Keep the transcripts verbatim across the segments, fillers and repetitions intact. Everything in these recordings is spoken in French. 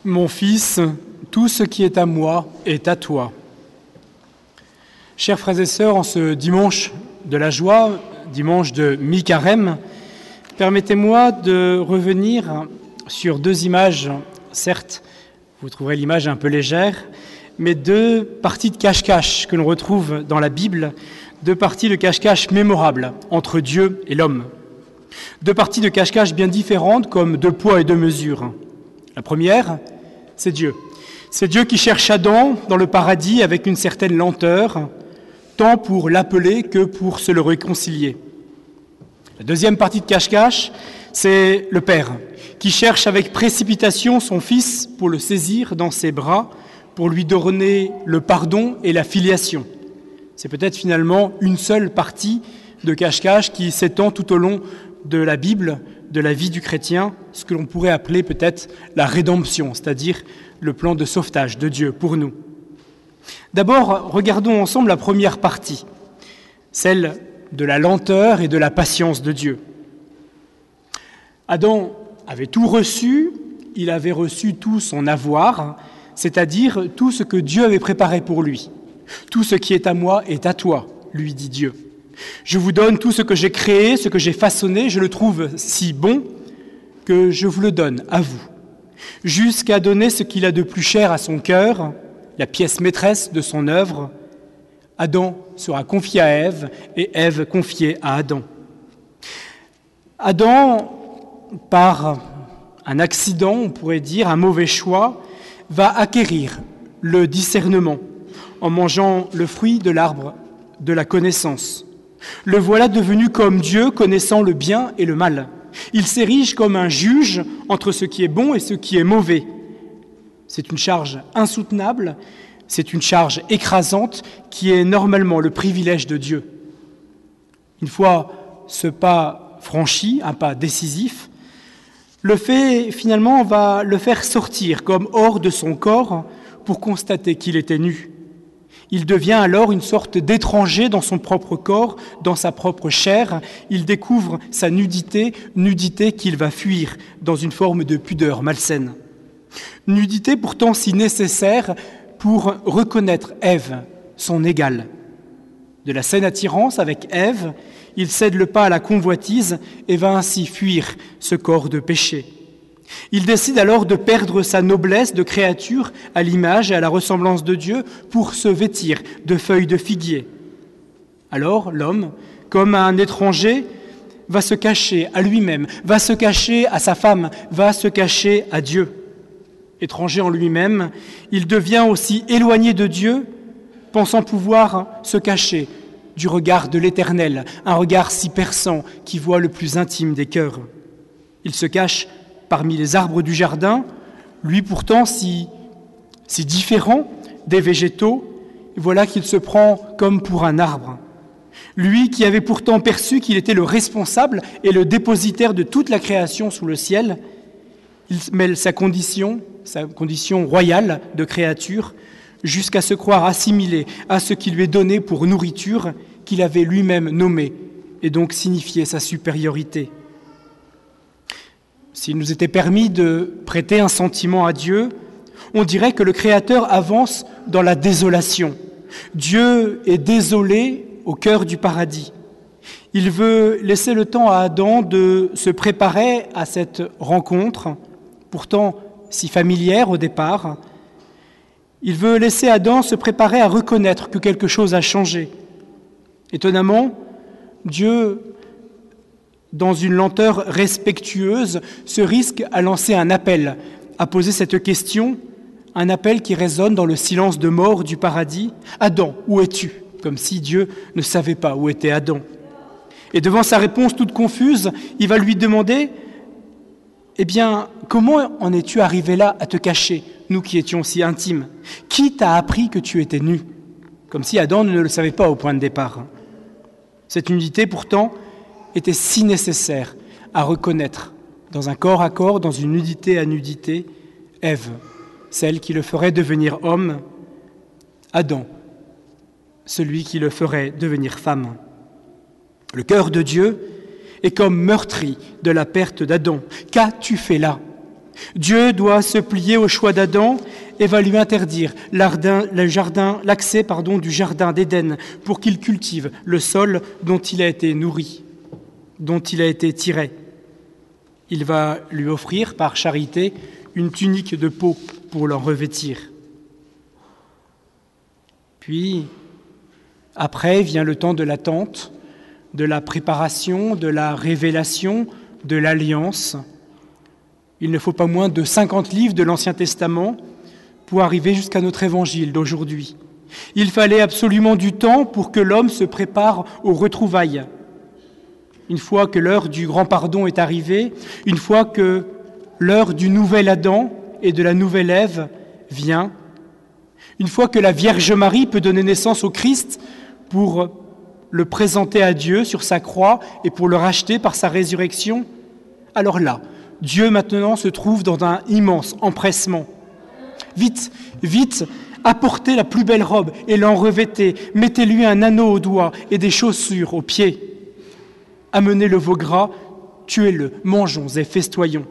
Mon fils, tout ce qui est à moi est à toi. Chers frères et sœurs, en ce dimanche de la joie, dimanche de mi-carême, permettez-moi de revenir sur deux images, certes, vous trouverez l'image un peu légère, mais deux parties de cache-cache que l'on retrouve dans la Bible, deux parties de cache-cache mémorables entre Dieu et l'homme. Deux parties de cache-cache bien différentes, comme deux poids et deux mesures. La première, c'est Dieu. C'est Dieu qui cherche Adam dans le paradis avec une certaine lenteur, tant pour l'appeler que pour se le réconcilier. La deuxième partie de cache-cache, c'est le Père, qui cherche avec précipitation son Fils pour le saisir dans ses bras, pour lui donner le pardon et la filiation. C'est peut-être finalement une seule partie de cache-cache qui s'étend tout au long de la Bible, de la vie du chrétien, ce que l'on pourrait appeler peut-être la rédemption, c'est-à-dire le plan de sauvetage de Dieu pour nous. D'abord, regardons ensemble la première partie, celle de la lenteur et de la patience de Dieu. Adam avait tout reçu, il avait reçu tout son avoir, c'est-à-dire tout ce que Dieu avait préparé pour lui. Tout ce qui est à moi est à toi, lui dit Dieu. Je vous donne tout ce que j'ai créé, ce que j'ai façonné, je le trouve si bon que je vous le donne à vous, jusqu'à donner ce qu'il a de plus cher à son cœur, la pièce maîtresse de son œuvre. Adam sera confié à Ève et Ève confiée à Adam. Adam, par un accident, on pourrait dire, un mauvais choix, va acquérir le discernement en mangeant le fruit de l'arbre de la connaissance. Le voilà devenu comme Dieu, connaissant le bien et le mal. Il s'érige comme un juge entre ce qui est bon et ce qui est mauvais. C'est une charge insoutenable, c'est une charge écrasante qui est normalement le privilège de Dieu. Une fois ce pas franchi, un pas décisif, le fait finalement va le faire sortir comme hors de son corps pour constater qu'il était nu. Il devient alors une sorte d'étranger dans son propre corps, dans sa propre chair. Il découvre sa nudité, nudité qu'il va fuir dans une forme de pudeur malsaine. Nudité pourtant si nécessaire pour reconnaître Ève, son égale. De la saine attirance avec Ève, il cède le pas à la convoitise et va ainsi fuir ce corps de péché. Il décide alors de perdre sa noblesse de créature à l'image et à la ressemblance de Dieu pour se vêtir de feuilles de figuier. Alors l'homme, comme un étranger, va se cacher à lui-même, va se cacher à sa femme, va se cacher à Dieu. Étranger en lui-même, il devient aussi éloigné de Dieu, pensant pouvoir se cacher du regard de l'Éternel, un regard si perçant qui voit le plus intime des cœurs. Il se cache parmi les arbres du jardin, lui pourtant si, si différent des végétaux, voilà qu'il se prend comme pour un arbre. Lui qui avait pourtant perçu qu'il était le responsable et le dépositaire de toute la création sous le ciel, il mêle sa condition, sa condition royale de créature, jusqu'à se croire assimilé à ce qui lui est donné pour nourriture, qu'il avait lui-même nommé, et donc signifié sa supériorité. S'il nous était permis de prêter un sentiment à Dieu, on dirait que le Créateur avance dans la désolation. Dieu est désolé au cœur du paradis. Il veut laisser le temps à Adam de se préparer à cette rencontre, pourtant si familière au départ. Il veut laisser Adam se préparer à reconnaître que quelque chose a changé. Étonnamment, Dieu, dans une lenteur respectueuse, se risque à lancer un appel, à poser cette question, un appel qui résonne dans le silence de mort du paradis. « Adam, où es-tu » comme si Dieu ne savait pas où était Adam. Et devant sa réponse toute confuse, il va lui demander « Eh bien, comment en es-tu arrivé là à te cacher, nous qui étions si intimes ? Qui t'a appris que tu étais nu ?» Comme si Adam ne le savait pas au point de départ. Cette nudité, pourtant, était si nécessaire à reconnaître dans un corps à corps, dans une nudité à nudité, Ève, celle qui le ferait devenir homme, Adam, celui qui le ferait devenir femme. Le cœur de Dieu est comme meurtri de la perte d'Adam. Qu'as-tu fait là ? Dieu doit se plier au choix d'Adam et va lui interdire l'ardin, le jardin, l'accès pardon, du jardin d'Éden pour qu'il cultive le sol dont il a été nourri, dont il a été tiré. Il va lui offrir par charité une tunique de peau pour l'en revêtir. Puis, après vient le temps de l'attente, de la préparation, de la révélation, de l'alliance. Il ne faut pas moins de cinquante livres de l'Ancien Testament pour arriver jusqu'à notre évangile d'aujourd'hui. Il fallait absolument du temps pour que l'homme se prépare aux retrouvailles. Une fois que l'heure du grand pardon est arrivée, une fois que l'heure du nouvel Adam et de la nouvelle Ève vient, une fois que la Vierge Marie peut donner naissance au Christ pour le présenter à Dieu sur sa croix et pour le racheter par sa résurrection, alors là, Dieu maintenant se trouve dans un immense empressement. Vite, vite, apportez la plus belle robe et l'en revêtez, mettez-lui un anneau au doigt et des chaussures aux pieds. Amenez le veau gras, tuez-le, mangeons et festoyons.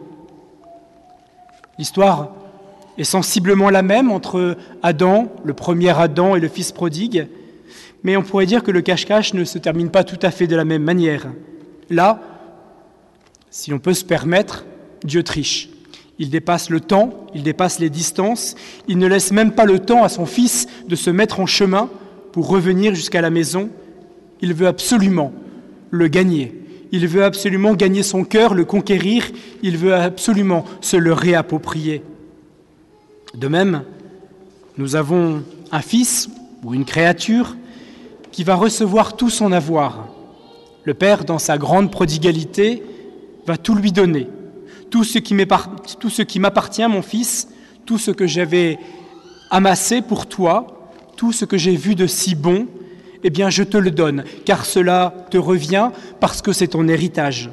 L'histoire est sensiblement la même entre Adam, le premier Adam, et le fils prodigue, mais on pourrait dire que le cache-cache ne se termine pas tout à fait de la même manière. Là, si on peut se permettre, Dieu triche. Il dépasse le temps, il dépasse les distances, il ne laisse même pas le temps à son fils de se mettre en chemin pour revenir jusqu'à la maison. Il veut absolument le gagner. Il veut absolument gagner son cœur, le conquérir. Il veut absolument se le réapproprier. De même, nous avons un fils ou une créature qui va recevoir tout son avoir. Le Père, dans sa grande prodigalité, va tout lui donner. Tout ce qui tout ce qui m'appartient, mon fils, tout ce que j'avais amassé pour toi, tout ce que j'ai vu de si bon, eh bien, je te le donne, car cela te revient parce que c'est ton héritage.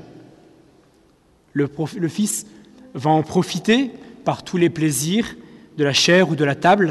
Le, prof, le Fils va en profiter par tous les plaisirs de la chair ou de la table.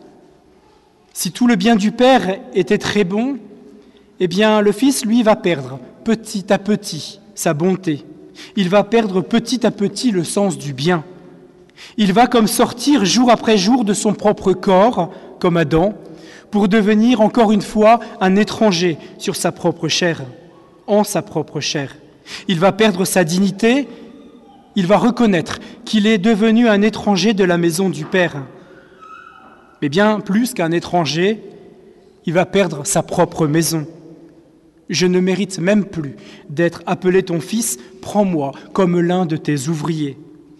Si tout le bien du Père était très bon, eh bien, le Fils, lui, va perdre petit à petit sa bonté. Il va perdre petit à petit le sens du bien. Il va comme sortir jour après jour de son propre corps, comme Adam, pour devenir encore une fois un étranger sur sa propre chair, en sa propre chair. Il va perdre sa dignité, il va reconnaître qu'il est devenu un étranger de la maison du Père. Mais bien plus qu'un étranger, il va perdre sa propre maison. Je ne mérite même plus d'être appelé ton fils, prends-moi comme l'un de tes ouvriers.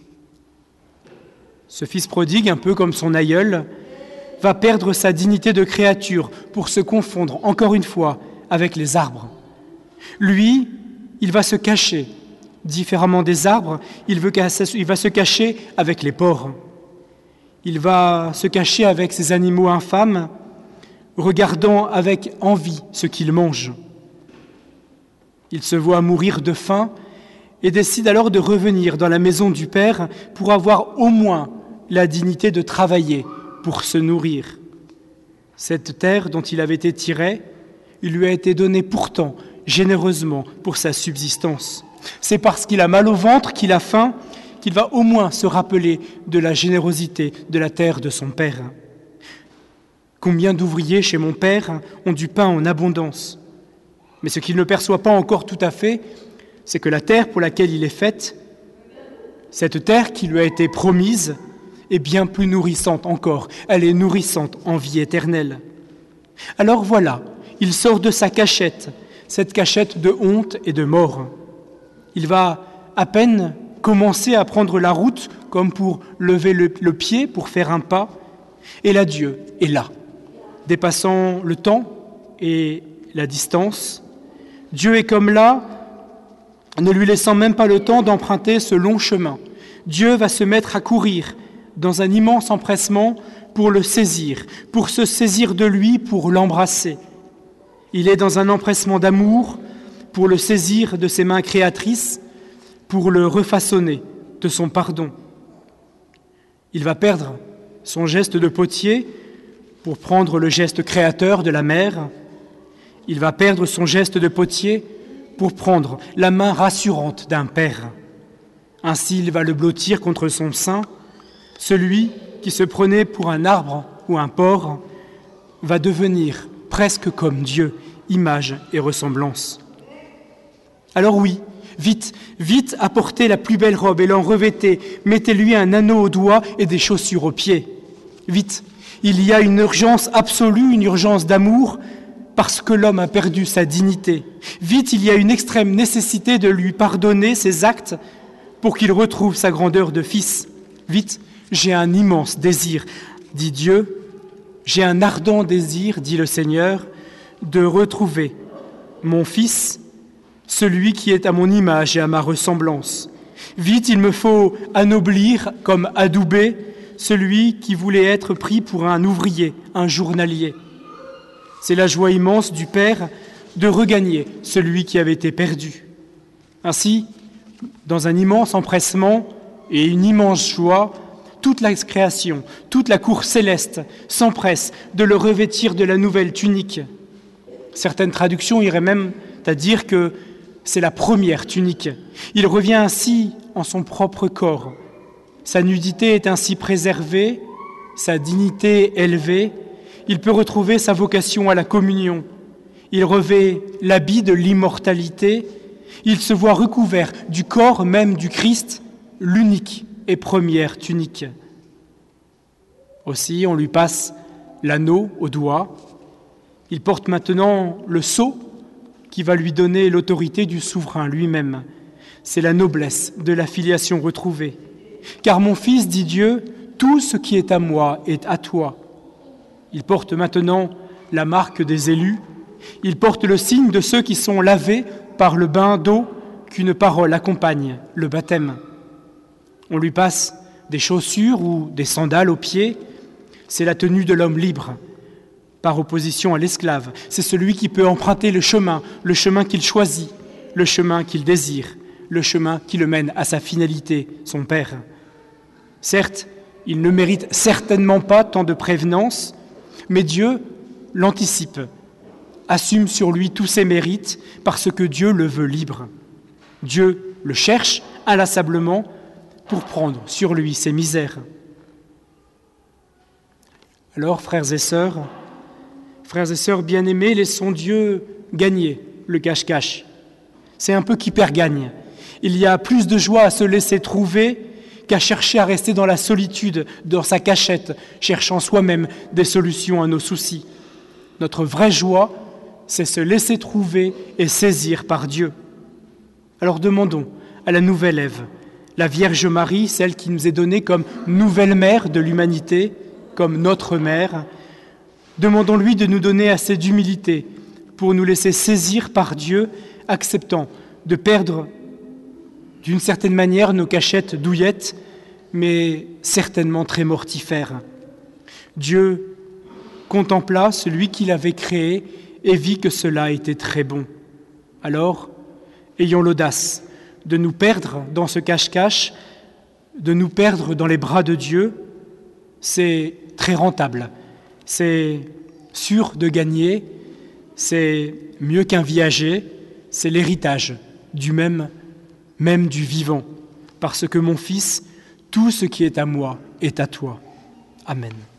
Ce fils prodigue, un peu comme son aïeul, va perdre sa dignité de créature pour se confondre, encore une fois, avec les arbres. Lui, il va se cacher, différemment des arbres, il, veut, il va se cacher avec les porcs. Il va se cacher avec ces animaux infâmes, regardant avec envie ce qu'ils mangent. Il se voit mourir de faim et décide alors de revenir dans la maison du Père pour avoir au moins la dignité de travailler pour se nourrir. Cette terre dont il avait été tiré, il lui a été donnée pourtant généreusement pour sa subsistance. C'est parce qu'il a mal au ventre, qu'il a faim, qu'il va au moins se rappeler de la générosité de la terre de son Père. Combien d'ouvriers chez mon Père ont du pain en abondance. Mais ce qu'il ne perçoit pas encore tout à fait, c'est que la terre pour laquelle il est fait, cette terre qui lui a été promise, est bien plus nourrissante encore. Elle est nourrissante en vie éternelle. Alors voilà, il sort de sa cachette, cette cachette de honte et de mort. Il va à peine commencer à prendre la route comme pour lever le, le pied, pour faire un pas, et là Dieu est là, dépassant le temps et la distance. Dieu est comme là, ne lui laissant même pas le temps d'emprunter ce long chemin. Dieu va se mettre à courir dans un immense empressement pour le saisir, pour se saisir de lui, pour l'embrasser. Il est dans un empressement d'amour pour le saisir de ses mains créatrices, pour le refaçonner de son pardon. Il va perdre son geste de potier pour prendre le geste créateur de la mère. Il va perdre son geste de potier pour prendre la main rassurante d'un père. Ainsi il va le blottir contre son sein. Celui qui se prenait pour un arbre ou un porc va devenir presque comme Dieu, image et ressemblance. Alors oui, vite, vite apportez la plus belle robe et l'en revêtez, mettez-lui un anneau au doigt et des chaussures aux pieds. Vite, il y a une urgence absolue, une urgence d'amour, parce que l'homme a perdu sa dignité. Vite, il y a une extrême nécessité de lui pardonner ses actes pour qu'il retrouve sa grandeur de fils. Vite, j'ai un immense désir, dit Dieu, j'ai un ardent désir, dit le Seigneur, de retrouver mon fils, celui qui est à mon image et à ma ressemblance. Vite, il me faut anoblir comme adouber celui qui voulait être pris pour un ouvrier, un journalier. C'est la joie immense du Père de regagner celui qui avait été perdu. Ainsi, dans un immense empressement et une immense joie, toute la création, toute la cour céleste s'empresse de le revêtir de la nouvelle tunique. Certaines traductions iraient même à dire que c'est la première tunique. Il revient ainsi en son propre corps. Sa nudité est ainsi préservée, sa dignité élevée. Il peut retrouver sa vocation à la communion. Il revêt l'habit de l'immortalité. Il se voit recouvert du corps même du Christ, l'unique et première tunique. Aussi, on lui passe l'anneau au doigt. Il porte maintenant le sceau qui va lui donner l'autorité du souverain lui-même. C'est la noblesse de la filiation retrouvée. Car mon fils, dit Dieu, tout ce qui est à moi est à toi. Il porte maintenant la marque des élus. Il porte le signe de ceux qui sont lavés par le bain d'eau qu'une parole accompagne, le baptême. On lui passe des chaussures ou des sandales aux pieds. C'est la tenue de l'homme libre, par opposition à l'esclave. C'est celui qui peut emprunter le chemin, le chemin qu'il choisit, le chemin qu'il désire, le chemin qui le mène à sa finalité, son Père. Certes, il ne mérite certainement pas tant de prévenance, mais Dieu l'anticipe, assume sur lui tous ses mérites parce que Dieu le veut libre. Dieu le cherche inlassablement pour prendre sur lui ses misères. Alors, frères et sœurs, frères et sœurs bien-aimés, laissons Dieu gagner le cache-cache. C'est un peu qui perd gagne. Il y a plus de joie à se laisser trouver qu'à chercher à rester dans la solitude, dans sa cachette, cherchant soi-même des solutions à nos soucis. Notre vraie joie, c'est se laisser trouver et saisir par Dieu. Alors demandons à la nouvelle Ève, la Vierge Marie, celle qui nous est donnée comme nouvelle mère de l'humanité, comme notre mère, demandons-lui de nous donner assez d'humilité pour nous laisser saisir par Dieu, acceptant de perdre d'une certaine manière nos cachettes douillettes, mais certainement très mortifères. Dieu contempla celui qu'il avait créé et vit que cela était très bon. Alors, ayons l'audace de nous perdre dans ce cache-cache, de nous perdre dans les bras de Dieu. C'est très rentable, c'est sûr de gagner, c'est mieux qu'un viager, c'est l'héritage du même, même du vivant. Parce que mon fils, tout ce qui est à moi est à toi. Amen.